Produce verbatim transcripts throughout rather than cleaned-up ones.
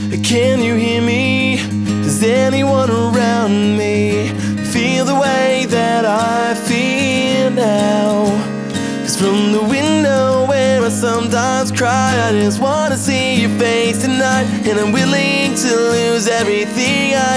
Can you hear me? Does anyone around me feel the way that I feel now? Cause from the window where I sometimes cry, I just wanna see your face tonight, and I'm willing to lose everything I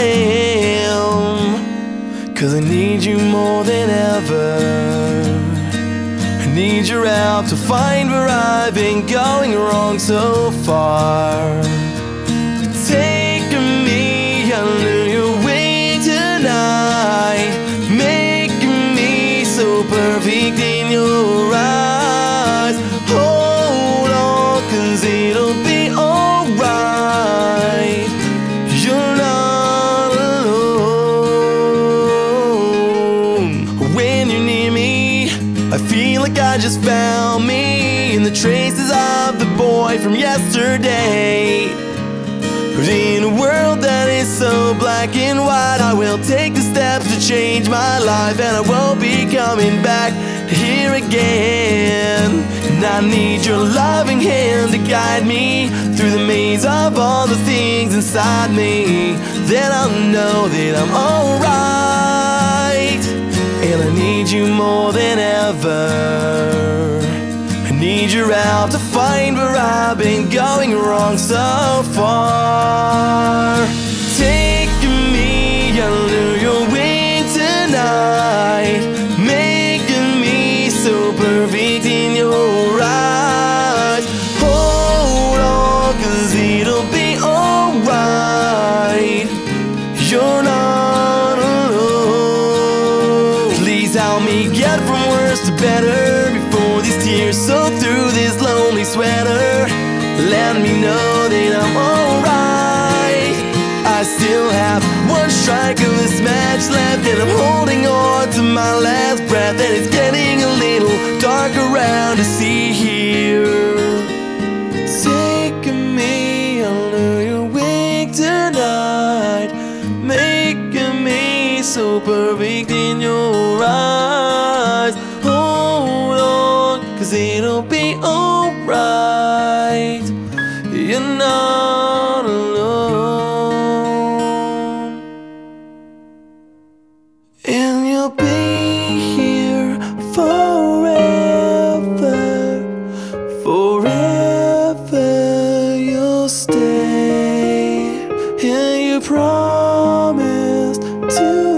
am. Cause I need you more than ever. I need your help to find where I've been going wrong so far. Take me under your wing tonight, making me so perfect in your eyes. Hold on, cause it'll be alright. You're not alone. When you're near me, I feel like I just found me in the traces of the boy from yesterday. But in a world that is so black and white, I will take the steps to change my life, and I won't be coming back here again. And I need your loving hand to guide me through the maze of all the things inside me. Then I'll know that I'm alright. And I need you more than ever. I need your help to find where I've been going wrong so far. Take me under your wing tonight, making me so perfect in your eyes. Hold on, cause it'll be alright. You're not alone. Please help me get from worse to better before these tears soak through this lonely sweater. Let me know that I'm alright. I still have one strike of this match left, and I'm holding on to my last breath, and it's getting a little dark around to see here. Take me under your wing tonight, making me so perfect in your eyes. Hold on, cause it'll be alright. You're not alone. And you'll be here forever. Forever you'll stay. And you promised to